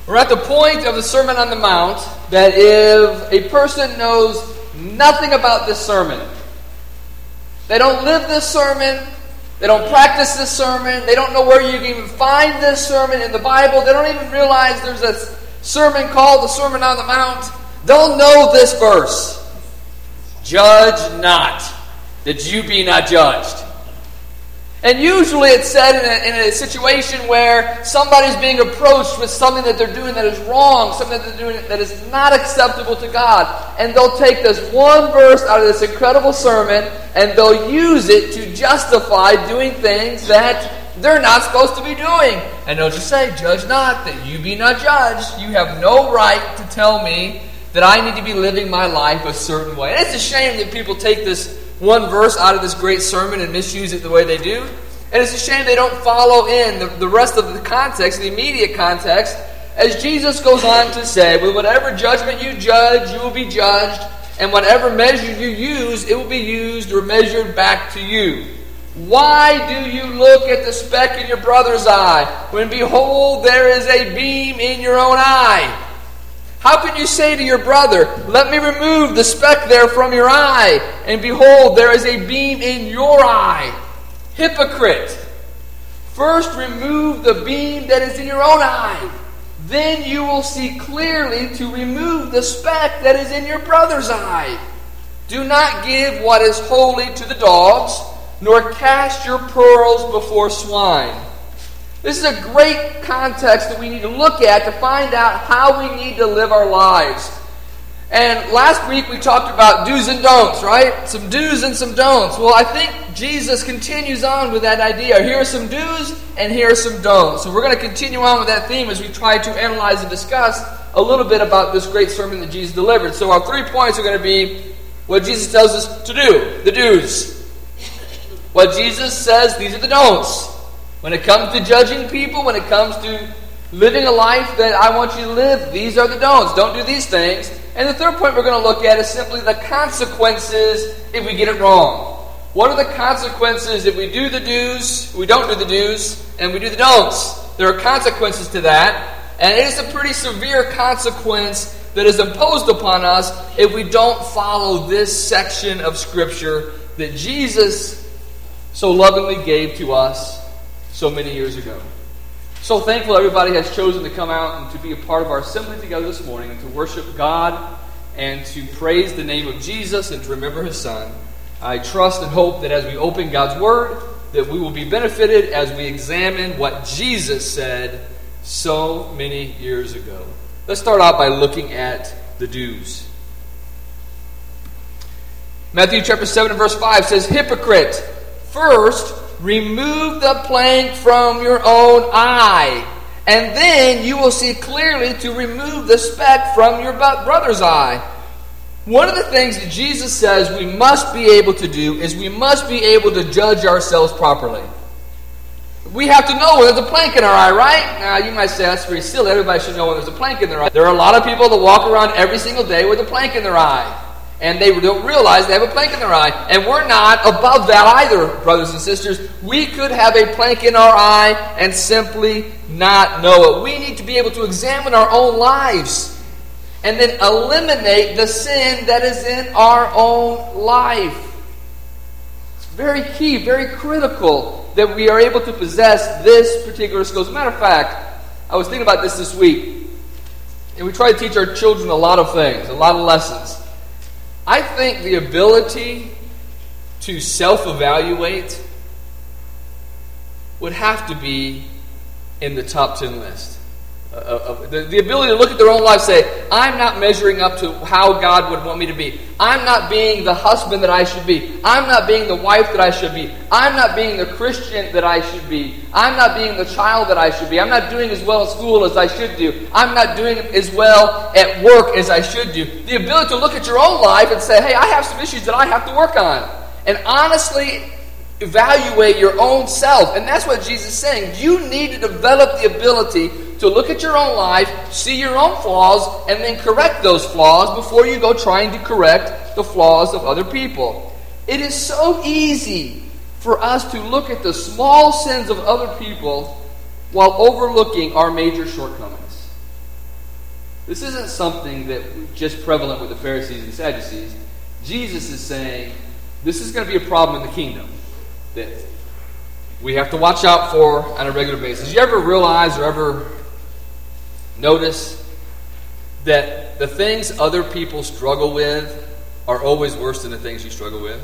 We're at the point of the Sermon on the Mount that if a person knows nothing about this sermon, they don't live this sermon, they don't practice this sermon, they don't know where you can even find this sermon in the Bible, they don't even realize there's a sermon called the Sermon on the Mount, they'll know this verse. Judge not, that you be not judged. And usually it's said in a situation where somebody's being approached with something that they're doing that is wrong, something that they're doing that is not acceptable to God. And they'll take this one verse out of this incredible sermon and they'll use it to justify doing things that they're not supposed to be doing. And they'll just say, judge not, that you be not judged. You have no right to tell me that I need to be living my life a certain way. And it's a shame that people take this one verse out of this great sermon and misuse it the way they do. And it's a shame they don't follow in the rest of the context, the immediate context, as Jesus goes on to say, with whatever judgment you judge, you will be judged, and whatever measure you use, it will be used or measured back to you. Why do you look at the speck in your brother's eye, when behold, there is a beam in your own eye? How can you say to your brother, let me remove the speck there from your eye, and behold, there is a beam in your eye? Hypocrite! First remove the beam that is in your own eye. Then you will see clearly to remove the speck that is in your brother's eye. Do not give what is holy to the dogs, nor cast your pearls before swine. This is a great context that we need to look at to find out how we need to live our lives. And last week we talked about do's and don'ts, right? Some do's and some don'ts. Well, I think Jesus continues on with that idea. Here are some do's and here are some don'ts. So we're going to continue on with that theme as we try to analyze and discuss a little bit about this great sermon that Jesus delivered. So our 3 points are going to be what Jesus tells us to do, the do's. What Jesus says, these are the don'ts. When it comes to judging people, when it comes to living a life that I want you to live, these are the don'ts. Don't do these things. And the third point we're going to look at is simply the consequences if we get it wrong. What are the consequences if we do the do's, we don't do the do's, and we do the don'ts? There are consequences to that. And it is a pretty severe consequence that is imposed upon us if we don't follow this section of Scripture that Jesus so lovingly gave to us so many years ago. So thankful everybody has chosen to come out and to be a part of our assembly together this morning and to worship God and to praise the name of Jesus and to remember His Son. I trust and hope that as we open God's Word, that we will be benefited as we examine what Jesus said so many years ago. Let's start out by looking at the do's. Matthew chapter 7 and verse 5 says, Hypocrite, first remove the plank from your own eye, and then you will see clearly to remove the speck from your brother's eye. One of the things that Jesus says we must be able to do is we must be able to judge ourselves properly. We have to know when there's a plank in our eye, right? Now, you might say that's very silly. Everybody should know when there's a plank in their eye. There are a lot of people that walk around every single day with a plank in their eye. And they don't realize they have a plank in their eye. And we're not above that either, brothers and sisters. We could have a plank in our eye and simply not know it. We need to be able to examine our own lives and then eliminate the sin that is in our own life. It's very key, very critical that we are able to possess this particular skill. As a matter of fact, I was thinking about this week. And we try to teach our children a lot of things, a lot of lessons. I think the ability to self-evaluate would have to be in the top 10 list. The ability to look at their own life and say, I'm not measuring up to how God would want me to be. I'm not being the husband that I should be. I'm not being the wife that I should be. I'm not being the Christian that I should be. I'm not being the child that I should be. I'm not doing as well at school as I should do. I'm not doing as well at work as I should do. The ability to look at your own life and say, hey, I have some issues that I have to work on. And honestly evaluate your own self. And that's what Jesus is saying. You need to develop the ability to look at your own life, see your own flaws, and then correct those flaws before you go trying to correct the flaws of other people. It is so easy for us to look at the small sins of other people while overlooking our major shortcomings. This isn't something that was just prevalent with the Pharisees and Sadducees. Jesus is saying this is going to be a problem in the kingdom that we have to watch out for on a regular basis. You ever realize or ever notice that the things other people struggle with are always worse than the things you struggle with?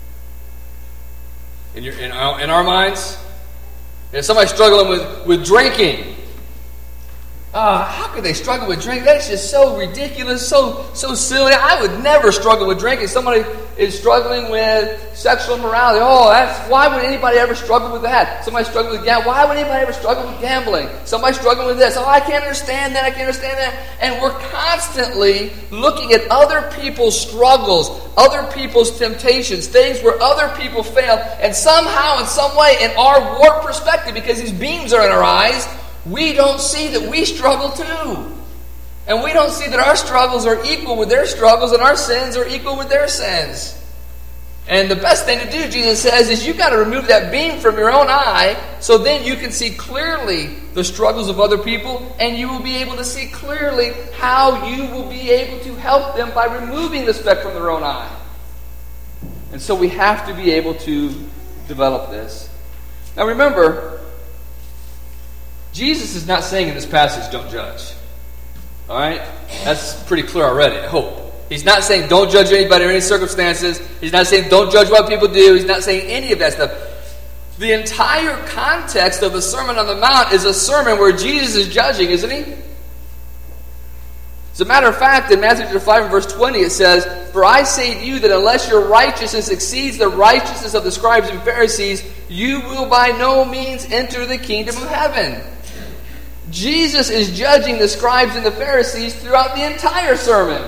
In our minds, if somebody's struggling with drinking, how could they struggle with drinking? That's just so ridiculous, so silly. I would never struggle with drinking. Somebody is struggling with sexual immorality. Why would anybody ever struggle with that? Somebody struggling with gambling. Why would anybody ever struggle with gambling? Somebody struggling with this. I can't understand that. I can't understand that. And we're constantly looking at other people's struggles, other people's temptations, things where other people fail, and somehow, in some way, in our warped perspective, because these beams are in our eyes, we don't see that we struggle too. And we don't see that our struggles are equal with their struggles and our sins are equal with their sins. And the best thing to do, Jesus says, is you've got to remove that beam from your own eye so then you can see clearly the struggles of other people and you will be able to see clearly how you will be able to help them by removing the speck from their own eye. And so we have to be able to develop this. Now remember, Jesus is not saying in this passage, don't judge. All right? That's pretty clear already, I hope. He's not saying don't judge anybody or any circumstances. He's not saying don't judge what people do. He's not saying any of that stuff. The entire context of the Sermon on the Mount is a sermon where Jesus is judging, isn't he? As a matter of fact, in Matthew chapter 5 and verse 20 it says, "For I say to you that unless your righteousness exceeds the righteousness of the scribes and Pharisees, you will by no means enter the kingdom of heaven." Jesus is judging the scribes and the Pharisees throughout the entire sermon.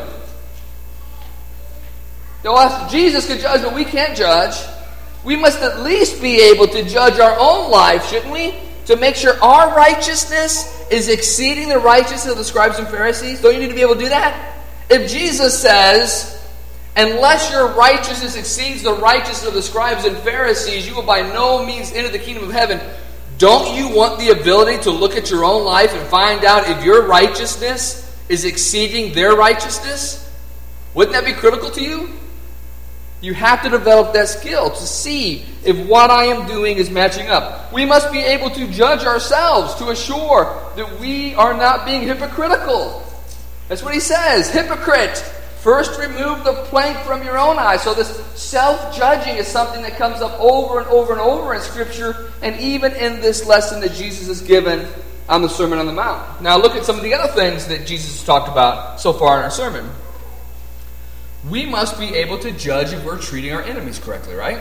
Now, if Jesus could judge, but we can't judge, we must at least be able to judge our own life, shouldn't we? To make sure our righteousness is exceeding the righteousness of the scribes and Pharisees. Don't you need to be able to do that? If Jesus says, unless your righteousness exceeds the righteousness of the scribes and Pharisees, you will by no means enter the kingdom of heaven. Don't you want the ability to look at your own life and find out if your righteousness is exceeding their righteousness? Wouldn't that be critical to you? You have to develop that skill to see if what I am doing is matching up. We must be able to judge ourselves to assure that we are not being hypocritical. That's what he says. Hypocrite! First remove the plank from your own eye. So this self-judging is something that comes up over and over and over in Scripture, and even in this lesson that Jesus has given on the Sermon on the Mount. Now look at some of the other things that Jesus has talked about so far in our sermon. We must be able to judge if we're treating our enemies correctly, right?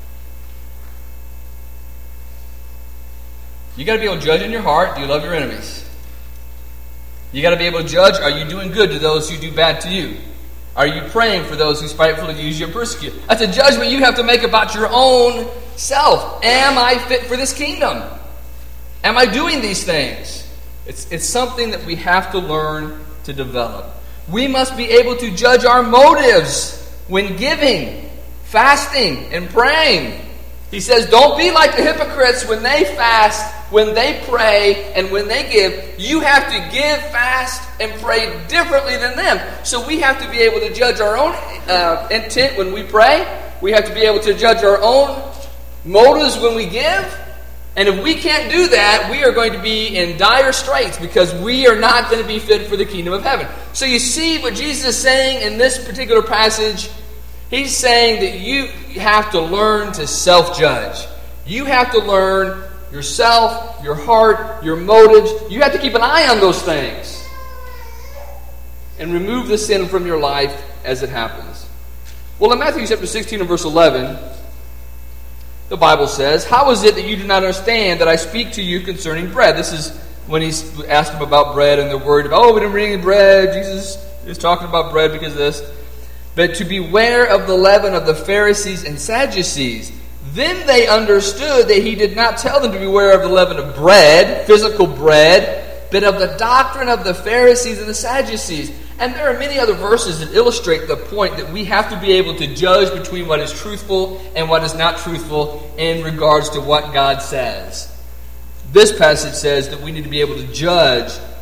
You got to be able to judge in your heart, do you love your enemies? You got to be able to judge, are you doing good to those who do bad to you? Are you praying for those who spitefully use you and persecute? That's a judgment you have to make about your own self. Am I fit for this kingdom? Am I doing these things? It's something that we have to learn to develop. We must be able to judge our motives when giving, fasting, and praying. He says, don't be like the hypocrites when they fast, when they pray, and when they give. You have to give, fast, and pray differently than them. So we have to be able to judge our own intent when we pray. We have to be able to judge our own motives when we give. And if we can't do that, we are going to be in dire straits because we are not going to be fit for the kingdom of heaven. So you see what Jesus is saying in this particular passage. He's saying that you have to learn to self-judge. You have to learn yourself, your heart, your motives. You have to keep an eye on those things. And remove the sin from your life as it happens. Well, in Matthew chapter 16 and verse 11, the Bible says, "How is it that you do not understand that I speak to you concerning bread?" This is when he's asked them about bread, and they're worried about, we didn't bring any bread. Jesus is talking about bread because of this. "But to beware of the leaven of the Pharisees and Sadducees." Then they understood that he did not tell them to beware of the leaven of bread, physical bread, but of the doctrine of the Pharisees and the Sadducees. And there are many other verses that illustrate the point that we have to be able to judge between what is truthful and what is not truthful in regards to what God says. This passage says that we need to be able to judge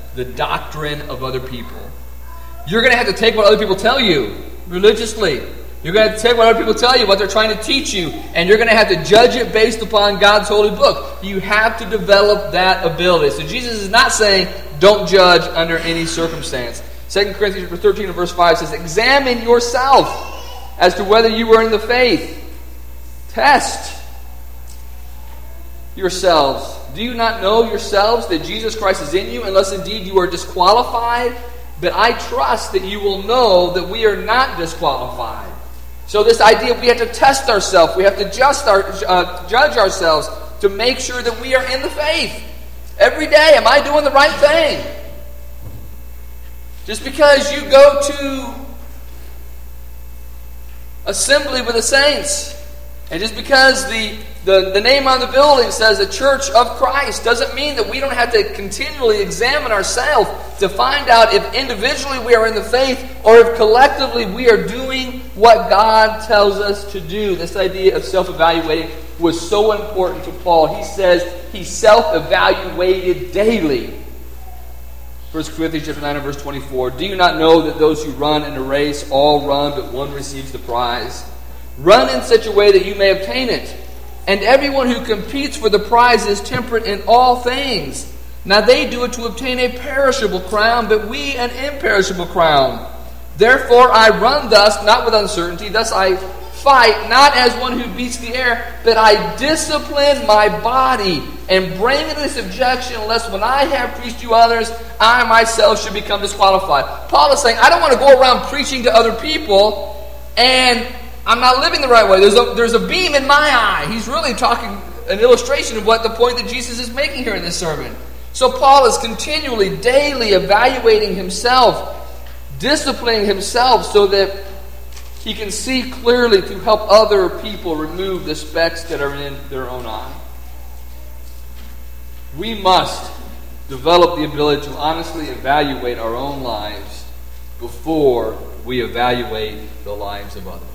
the doctrine of other people. You're going to have to take what other people tell you religiously. You're going to have to take what other people tell you, what they're trying to teach you, and you're going to have to judge it based upon God's holy book. You have to develop that ability. So Jesus is not saying, don't judge under any circumstance. 2 Corinthians 13 and verse 5 says, examine yourself as to whether you are in the faith. Test yourselves. Do you not know yourselves that Jesus Christ is in you, unless indeed you are disqualified? But I trust that you will know that we are not disqualified. So this idea, we have to test ourselves. We have to judge ourselves to make sure that we are in the faith. Every day, am I doing the right thing? Just because you go to assembly with the saints, and just because the name on the building says the Church of Christ, doesn't mean that we don't have to continually examine ourselves to find out if individually we are in the faith or if collectively we are doing what God tells us to do. This idea of self-evaluating was so important to Paul. He says he self-evaluated daily. 1 Corinthians chapter 9 and verse 24. Do you not know that those who run in a race all run, but one receives the prize? Run in such a way that you may obtain it. And everyone who competes for the prize is temperate in all things. Now they do it to obtain a perishable crown, but we an imperishable crown. Therefore I run thus, not with uncertainty. Thus I fight, not as one who beats the air, but I discipline my body and bring it into subjection, lest when I have preached to others, I myself should become disqualified. Paul is saying, I don't want to go around preaching to other people and I'm not living the right way. There's a beam in my eye. He's really talking an illustration of what the point that Jesus is making here in this sermon. So Paul is continually, daily evaluating himself, disciplining himself so that he can see clearly to help other people remove the specks that are in their own eye. We must develop the ability to honestly evaluate our own lives before we evaluate the lives of others.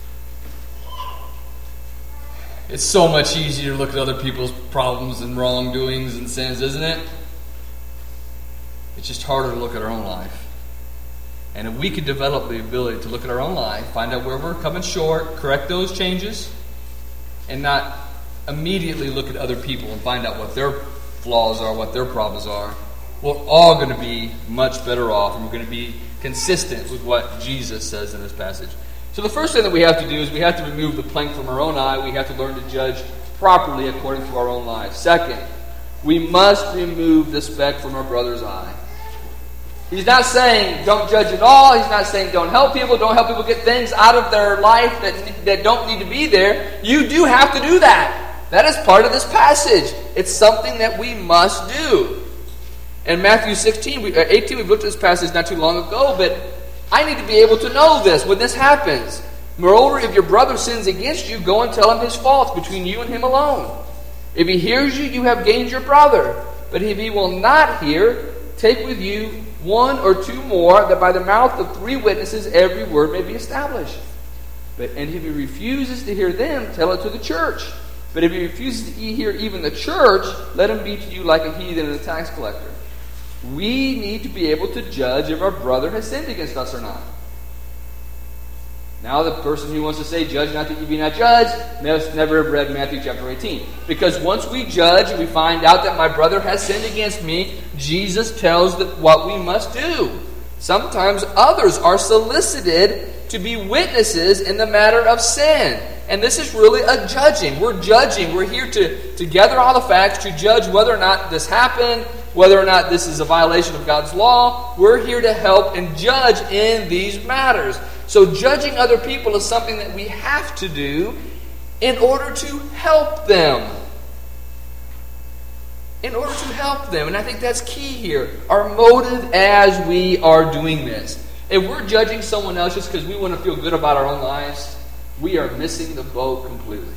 It's so much easier to look at other people's problems and wrongdoings and sins, isn't it? It's just harder to look at our own life. And if we could develop the ability to look at our own life, find out where we're coming short, correct those changes, and not immediately look at other people and find out what their flaws are, what their problems are, we're all going to be much better off, and we're going to be consistent with what Jesus says in this passage. So the first thing that we have to do is we have to remove the plank from our own eye. We have to learn to judge properly according to our own lives. Second, we must remove the speck from our brother's eye. He's not saying don't judge at all. He's not saying don't help people get things out of their life that don't need to be there. You do have to do that. That is part of this passage. It's something that we must do. In Matthew 18, we've looked at this passage not too long ago, but I need to be able to know this when this happens. Moreover, if your brother sins against you, go and tell him his faults between you and him alone. If he hears you, you have gained your brother. But if he will not hear, take with you one or two more, that by the mouth of 3 witnesses every word may be established. And if he refuses to hear them, tell it to the church. But if he refuses to hear even the church, let him be to you like a heathen and a tax collector. We need to be able to judge if our brother has sinned against us or not. Now the person who wants to say, judge not that you be not judged, must never have read Matthew chapter 18. Because once we judge and we find out that my brother has sinned against me, Jesus tells that what we must do. Sometimes others are solicited to be witnesses in the matter of sin. And this is really a judging. We're judging. We're here to gather all the facts, to judge whether or not this happened, whether or not this is a violation of God's law. We're here to help and judge in these matters. So judging other people is something that we have to do in order to help them. In order to help them. And I think that's key here. Our motive as we are doing this. If we're judging someone else just because we want to feel good about our own lives, we are missing the boat completely.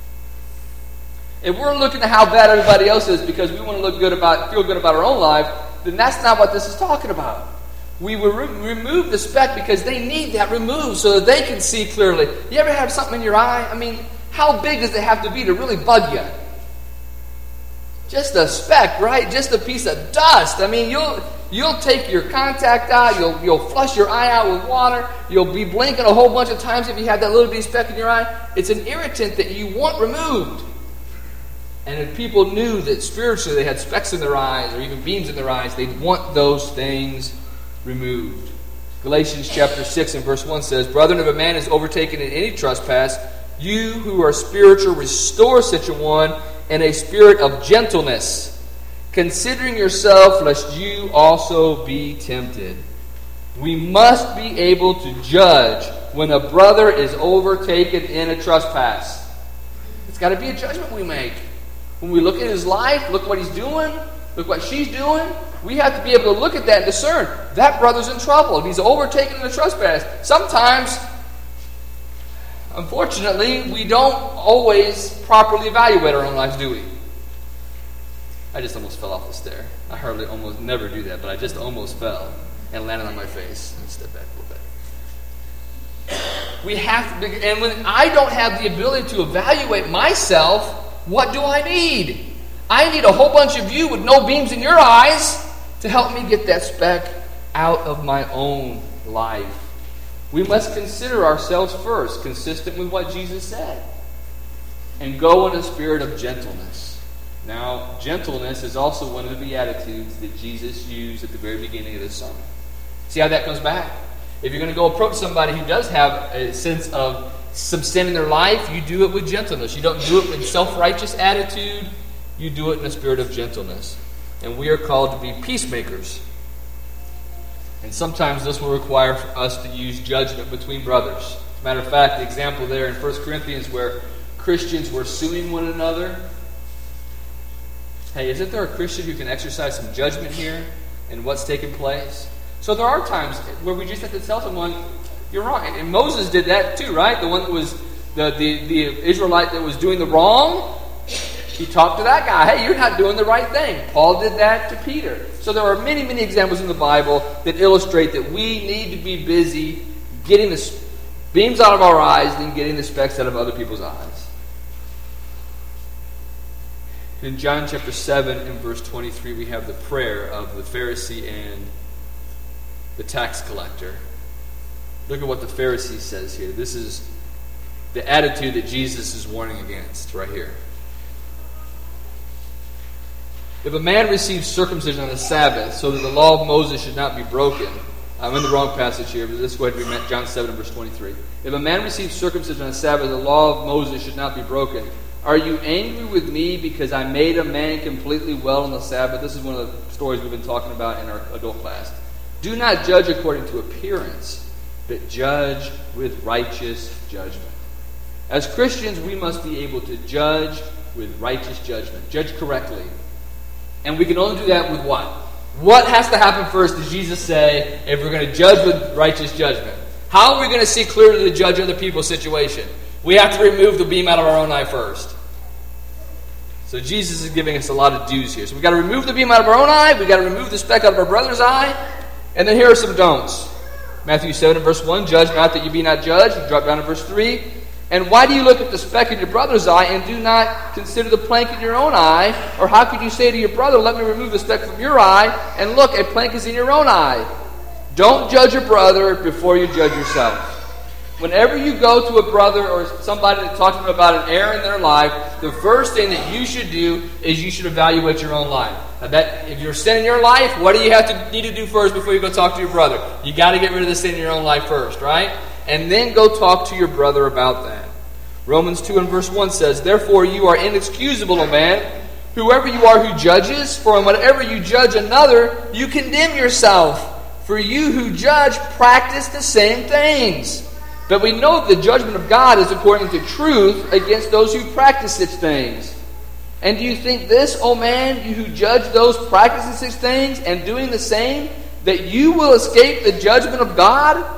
If we're looking at how bad everybody else is because we want to feel good about our own life, then that's not what this is talking about. We will remove the speck because they need that removed so that they can see clearly. You ever have something in your eye? I mean, how big does it have to be to really bug you? Just a speck, right? Just a piece of dust. I mean, You'll take your contact out. You'll flush your eye out with water. You'll be blinking a whole bunch of times if you have that little bitty speck in your eye. It's an irritant that you want removed. And if people knew that spiritually they had specks in their eyes or even beams in their eyes, they'd want those things removed. Galatians chapter 6 and verse 1 says, Brethren, if a man is overtaken in any trespass, you who are spiritual restore such a one in a spirit of gentleness, considering yourself, lest you also be tempted. We must be able to judge when a brother is overtaken in a trespass. It's got to be a judgment we make. When we look at his life, look what he's doing, look what she's doing, we have to be able to look at that and discern, that brother's in trouble. If he's overtaken in a trespass, sometimes, unfortunately, we don't always properly evaluate our own lives, do we? I just almost fell off the stair. I hardly almost never do that, but I just almost fell and landed on my face. Let me step back a little bit. We have to, and when I don't have the ability to evaluate myself, what do I need? I need a whole bunch of you with no beams in your eyes to help me get that speck out of my own life. We must consider ourselves first, consistent with what Jesus said, and go in a spirit of gentleness. Now, gentleness is also one of the Beatitudes that Jesus used at the very beginning of this sermon. See how that comes back? If you're going to go approach somebody who does have a sense of some sin in their life, you do it with gentleness. You don't do it with self-righteous attitude. You do it in a spirit of gentleness. And we are called to be peacemakers. And sometimes this will require for us to use judgment between brothers. As a matter of fact, the example there in 1 Corinthians where Christians were suing one another. Hey, isn't there a Christian who can exercise some judgment here in what's taking place? So there are times where we just have to tell someone, you're wrong. And Moses did that too, right? The one that was the Israelite that was doing the wrong. He talked to that guy. Hey, you're not doing the right thing. Paul did that to Peter. So there are many, many examples in the Bible that illustrate that we need to be busy getting the beams out of our eyes and getting the specks out of other people's eyes. In John chapter 7 and verse 23, we have the prayer of the Pharisee and the tax collector. Look at what the Pharisee says here. This is the attitude that Jesus is warning against right here. If a man receives circumcision on the Sabbath so that the law of Moses should not be broken, I'm in the wrong passage here, but let's go ahead and read John 7 verse 23. If a man receives circumcision on the Sabbath, the law of Moses should not be broken. Are you angry with me because I made a man completely well on the Sabbath? This is one of the stories we've been talking about in our adult class. Do not judge according to appearance, but judge with righteous judgment. As Christians, we must be able to judge with righteous judgment. Judge correctly. And we can only do that with what? What has to happen first, does Jesus say, if we're going to judge with righteous judgment? How are we going to see clearly to judge other people's situation? We have to remove the beam out of our own eye first. So Jesus is giving us a lot of do's here. So we've got to remove the beam out of our own eye. We've got to remove the speck out of our brother's eye. And then here are some don'ts. Matthew 7 verse 1, judge not that you be not judged. You drop down to verse 3. And why do you look at the speck in your brother's eye and do not consider the plank in your own eye? Or how could you say to your brother, let me remove the speck from your eye, and look, a plank is in your own eye? Don't judge your brother before you judge yourself. Whenever you go to a brother or somebody to talk to them about an error in their life, the first thing that you should do is you should evaluate your own life. Now that, if you're sin in your life, what do you need to do first before you go talk to your brother? You got to get rid of the sin in your own life first, right? And then go talk to your brother about that. Romans 2 and verse 1 says, therefore you are inexcusable, O man, whoever you are who judges, for in whatever you judge another, you condemn yourself. For you who judge practice the same things. But we know the judgment of God is according to truth against those who practice such things. And do you think this, O man, you who judge those practicing such things and doing the same, that you will escape the judgment of God?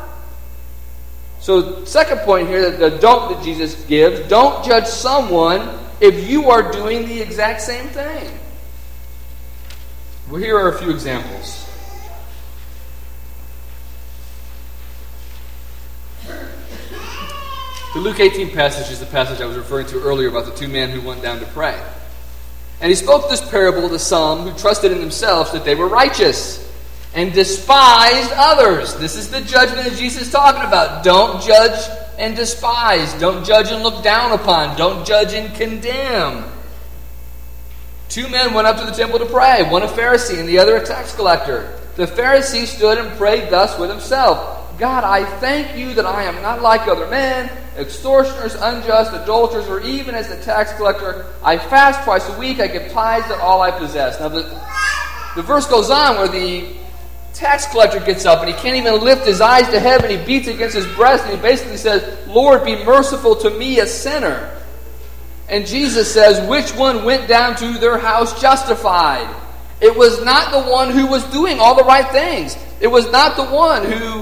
So, second point here, the don't that Jesus gives, don't judge someone if you are doing the exact same thing. Well, here are a few examples. The Luke 18 passage is the passage I was referring to earlier about the two men who went down to pray. And he spoke this parable to some who trusted in themselves that they were righteous and despised others. This is the judgment that Jesus is talking about. Don't judge and despise. Don't judge and look down upon. Don't judge and condemn. 2 men went up to the temple to pray, one a Pharisee and the other a tax collector. The Pharisee stood and prayed thus with himself: God, I thank you that I am not like other men, extortioners, unjust, adulterers, or even as the tax collector. I fast twice a week. I give tithes of all I possess. Now the verse goes on where the tax collector gets up and he can't even lift his eyes to heaven. He beats against his breast and he basically says, Lord, be merciful to me, a sinner. And Jesus says, which one went down to their house justified? It was not the one who was doing all the right things. It was not the one who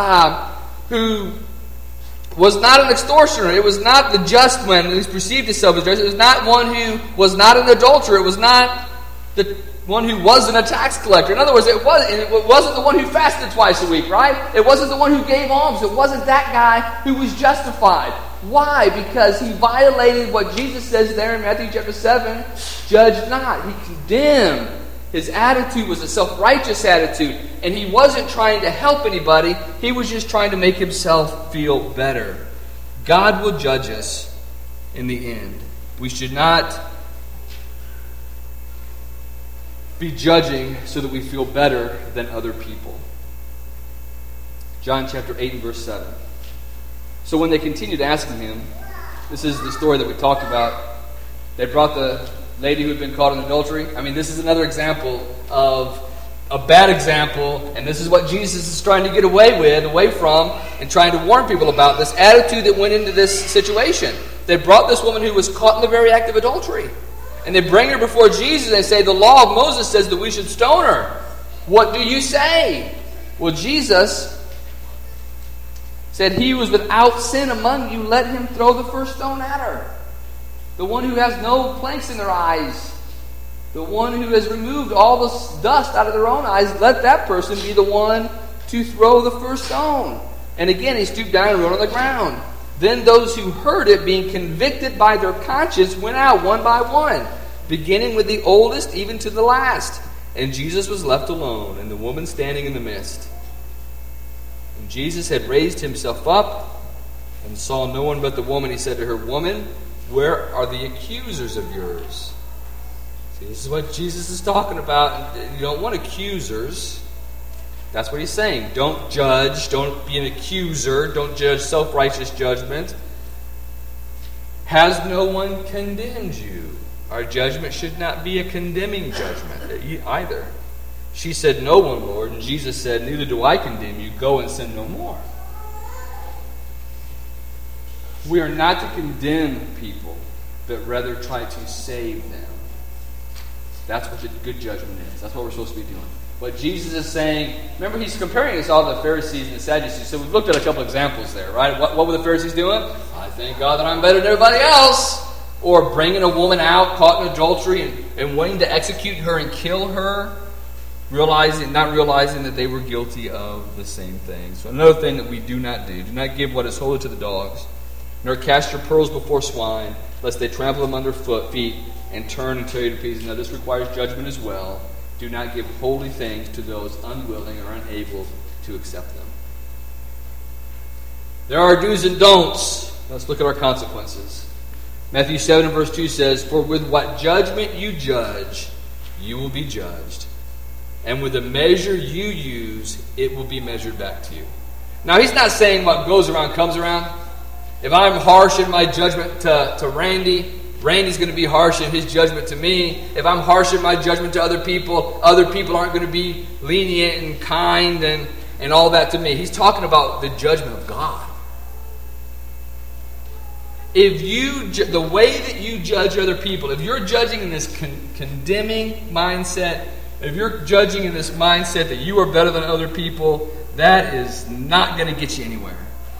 was not an extortioner. It was not the just one who perceived himself as just. It was not one who was not an adulterer. It was not the one who wasn't a tax collector. In other words, it wasn't the one who fasted twice a week, right? It wasn't the one who gave alms. It wasn't that guy who was justified. Why? Because he violated what Jesus says there in Matthew chapter 7, judge not. He condemned. His attitude was a self-righteous attitude, and he wasn't trying to help anybody. He was just trying to make himself feel better. God will judge us in the end. We should not be judging so that we feel better than other people. John chapter 8 and verse 7. So when they continued asking him, this is the story that we talked about. They brought the lady who had been caught in adultery. I mean, this is another example of a bad example, and this is what Jesus is trying to get away from, and trying to warn people about this attitude that went into this situation. They brought this woman who was caught in the very act of adultery. And they bring her before Jesus and they say, the law of Moses says that we should stone her. What do you say? Well, Jesus said, he who was without sin among you, let him throw the first stone at her. The one who has no planks in their eyes. The one who has removed all the dust out of their own eyes, let that person be the one to throw the first stone. And again, he stooped down and wrote on the ground. Then those who heard it, being convicted by their conscience, went out one by one, beginning with the oldest even to the last. And Jesus was left alone, and the woman standing in the midst. And Jesus had raised himself up and saw no one but the woman. He said to her, Woman, where are the accusers of yours? See, this is what Jesus is talking about. You don't want accusers. That's what he's saying. Don't judge. Don't be an accuser. Don't judge self-righteous judgment. Has no one condemned you? Our judgment should not be a condemning judgment either. She said, No one, Lord. And Jesus said, Neither do I condemn you. Go and sin no more. We are not to condemn people, but rather try to save them. That's what the good judgment is. That's what we're supposed to be doing. What Jesus is saying, remember he's comparing us all to the Pharisees and the Sadducees. So we've looked at a couple examples there, right? What were the Pharisees doing? I thank God that I'm better than everybody else. Or bringing a woman out caught in adultery and wanting to execute her and kill her, not realizing that they were guilty of the same thing. So another thing that we do not do not give what is holy to the dogs, nor cast your pearls before swine, lest they trample them under feet and turn and tear you to pieces. Now this requires judgment as well. Do not give holy things to those unwilling or unable to accept them. There are do's and don'ts. Let's look at our consequences. Matthew 7 verse 2 says, For with what judgment you judge, you will be judged. And with the measure you use, it will be measured back to you. Now he's not saying what goes around comes around. If I'm harsh in my judgment to Randy, Randy's going to be harsh in his judgment to me. If I'm harsh in my judgment to other people aren't going to be lenient and kind and all that to me. He's talking about the judgment of God. If the way that you judge other people, if you're judging in this condemning mindset, if you're judging in this mindset that you are better than other people, that is not going to get you anywhere.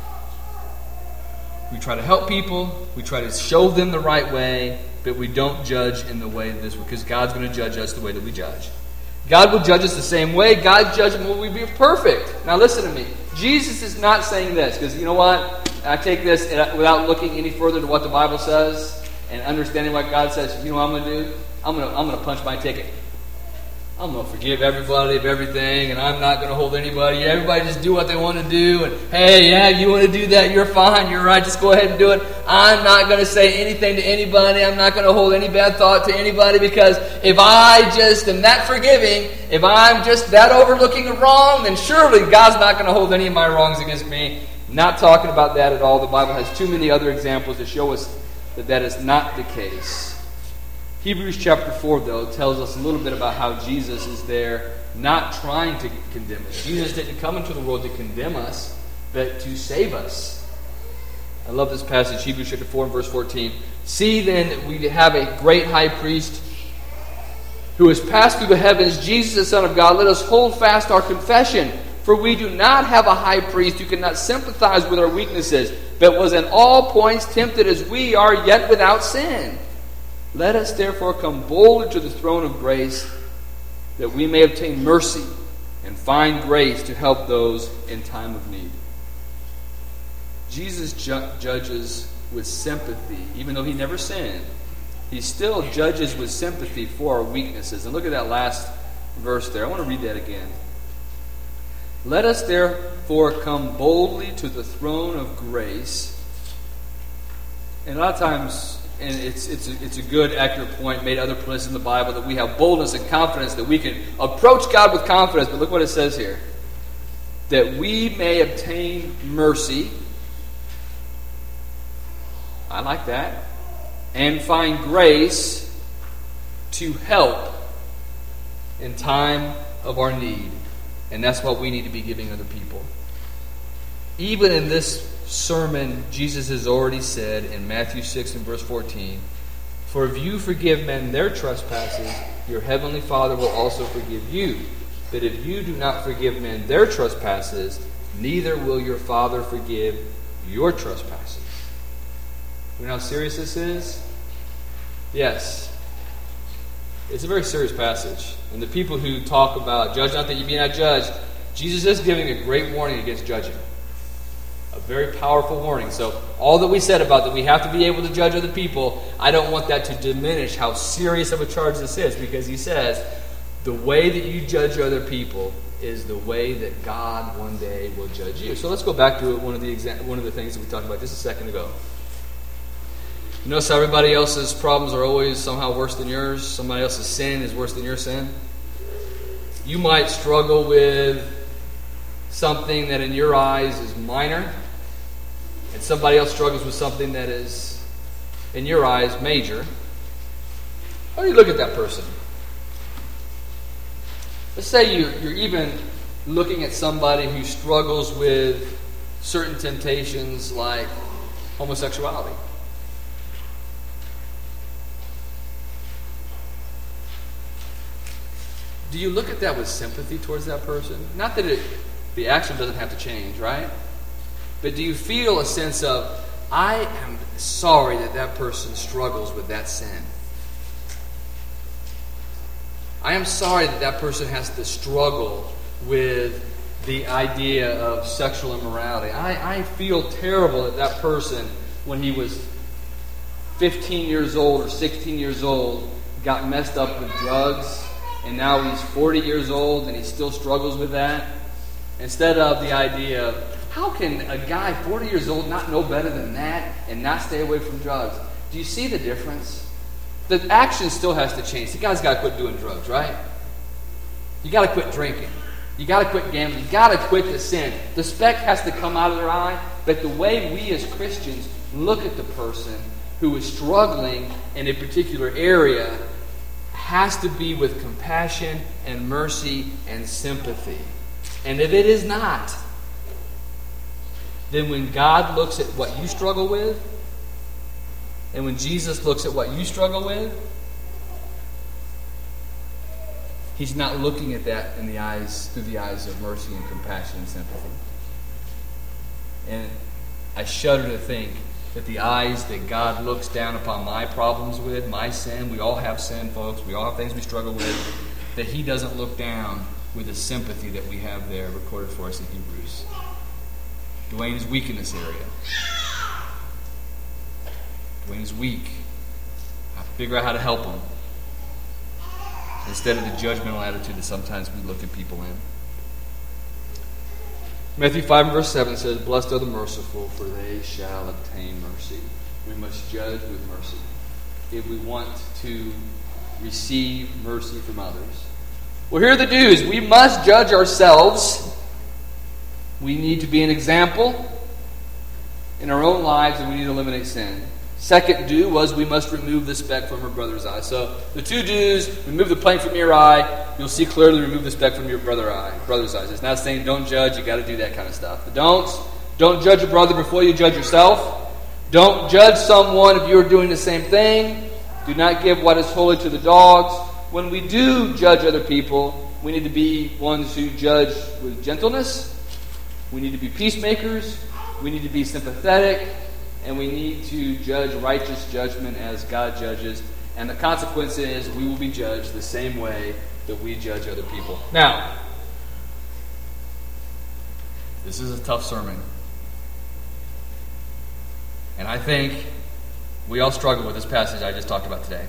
We try to help people. We try to show them the right way, but we don't judge in the way this, because God's going to judge us the way that we judge. God will judge us the same way. God's judgment will be perfect. Now listen to me. Jesus is not saying this, because you know what? I take this without looking any further to what the Bible says and understanding what God says. You know what I'm going to do? I'm going to punch my ticket. I'm going to forgive everybody of everything, and I'm not going to hold anybody. Everybody just do what they want to do, and hey, yeah, you want to do that, you're fine, you're right, just go ahead and do it. I'm not going to say anything to anybody. I'm not going to hold any bad thought to anybody, because if I just am that forgiving, if I'm just that overlooking a wrong, then surely God's not going to hold any of my wrongs against me. Not talking about that at all. The Bible has too many other examples to show us that that is not the case. Hebrews chapter 4, though, tells us a little bit about how Jesus is there not trying to condemn us. Jesus didn't come into the world to condemn us, but to save us. I love this passage, Hebrews chapter 4 and verse 14. See then that we have a great high priest who has passed through the heavens, Jesus the Son of God. Let us hold fast our confession. For we do not have a high priest who cannot sympathize with our weaknesses, but was in all points tempted as we are, yet without sin. Let us therefore come boldly to the throne of grace, that we may obtain mercy and find grace to help those in time of need. Jesus judges with sympathy, even though he never sinned. He still judges with sympathy for our weaknesses. And look at that last verse there. I want to read that again. Let us therefore come boldly to the throne of grace. And a lot of times, and it's a good, accurate point made other places in the Bible, that we have boldness and confidence, that we can approach God with confidence. But look what it says here. That we may obtain mercy. I like that. And find grace to help in time of our need. And that's what we need to be giving other people. Even in this sermon, Jesus has already said in Matthew 6 and verse 14, for if you forgive men their trespasses, your heavenly Father will also forgive you. But if you do not forgive men their trespasses, neither will your Father forgive your trespasses. You know how serious this is? Yes. It's a very serious passage. And the people who talk about judge not that you be not judged, Jesus is giving a great warning against judging. A very powerful warning. So all that we said about that we have to be able to judge other people, I don't want that to diminish how serious of a charge this is, because he says the way that you judge other people is the way that God one day will judge you. So let's go back to one of the things that we talked about just a second ago. You notice how everybody else's problems are always somehow worse than yours? Somebody else's sin is worse than your sin? You might struggle with something that in your eyes is minor, and somebody else struggles with something that is, in your eyes, major. How do you look at that person? Let's say you're even looking at somebody who struggles with certain temptations like homosexuality. Do you look at that with sympathy towards that person? Not that the action doesn't have to change, right? But do you feel a sense of, I am sorry that that person struggles with that sin. I am sorry that that person has to struggle with the idea of sexual immorality. I feel terrible that that person, when he was 15 years old or 16 years old, got messed up with drugs. And now he's 40 years old and he still struggles with that. Instead of the idea of, how can a guy 40 years old not know better than that and not stay away from drugs? Do you see the difference? The action still has to change. The guy's got to quit doing drugs, right? You got to quit drinking. You got to quit gambling. You got to quit the sin. The speck has to come out of their eye. But the way we as Christians look at the person who is struggling in a particular area has to be with compassion and mercy and sympathy. And if it is not, then when God looks at what you struggle with, and when Jesus looks at what you struggle with, he's not looking at that through the eyes of mercy and compassion and sympathy. And I shudder to think that the eyes that God looks down upon my problems with, my sin, we all have sin, folks, we all have things we struggle with, that he doesn't look down with the sympathy that we have there recorded for us in Hebrews. Dwayne is weak in this area. Dwayne is weak. I have to figure out how to help him. instead of the judgmental attitude that sometimes we look at people in. Matthew 5 and verse 7 says, "Blessed are the merciful, for they shall obtain mercy." We must judge with mercy if we want to receive mercy from others. Well, here are the do's. We must judge ourselves. We need to be an example in our own lives, and we need to eliminate sin. Second do was we must remove the speck from our brother's eye. So the two do's: remove the plank from your eye. You'll see clearly. Remove the speck from your brother's eyes. It's not saying don't judge. You got to do that kind of stuff. The don'ts: don't judge a brother before you judge yourself. Don't judge someone if you are doing the same thing. Do not give what is holy to the dogs. When we do judge other people, we need to be ones who judge with gentleness. We need to be peacemakers. We need to be sympathetic. And we need to judge righteous judgment as God judges. And the consequence is we will be judged the same way that we judge other people. Now, this is a tough sermon. And I think we all struggle with this passage I just talked about today.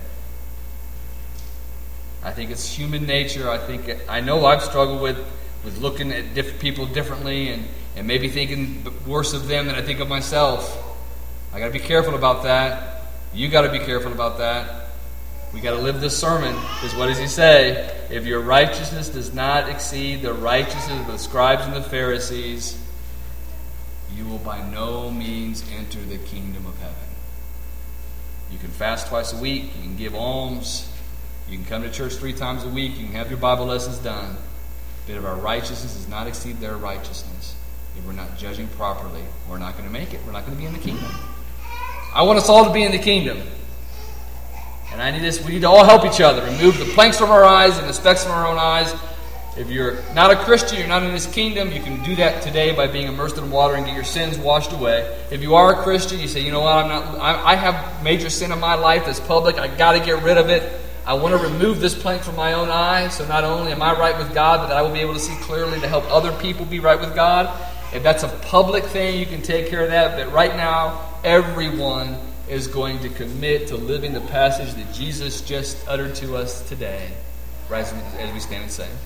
I think it's human nature. I know I've struggled with looking at people differently and maybe thinking worse of them than I think of myself. I got to be careful about that. You got to be careful about that. We got to live this sermon, because what does he say? If your righteousness does not exceed the righteousness of the scribes and the Pharisees, you will by no means enter the kingdom of heaven. You can fast twice a week. You can give alms. You can come to church 3 times a week. You can have your Bible lessons done. But if our righteousness does not exceed their righteousness, if we're not judging properly, we're not going to make it. We're not going to be in the kingdom. I want us all to be in the kingdom. And we need to all help each other. Remove the planks from our eyes and the specks from our own eyes. If you're not a Christian, you're not in this kingdom, you can do that today by being immersed in water and get your sins washed away. If you are a Christian, you say, you know what, I have major sin in my life that's public, I got to get rid of it. I want to remove this plank from my own eye, so not only am I right with God, but that I will be able to see clearly to help other people be right with God. If that's a public thing, you can take care of that. But right now, everyone is going to commit to living the passage that Jesus just uttered to us today, right as we stand and sing.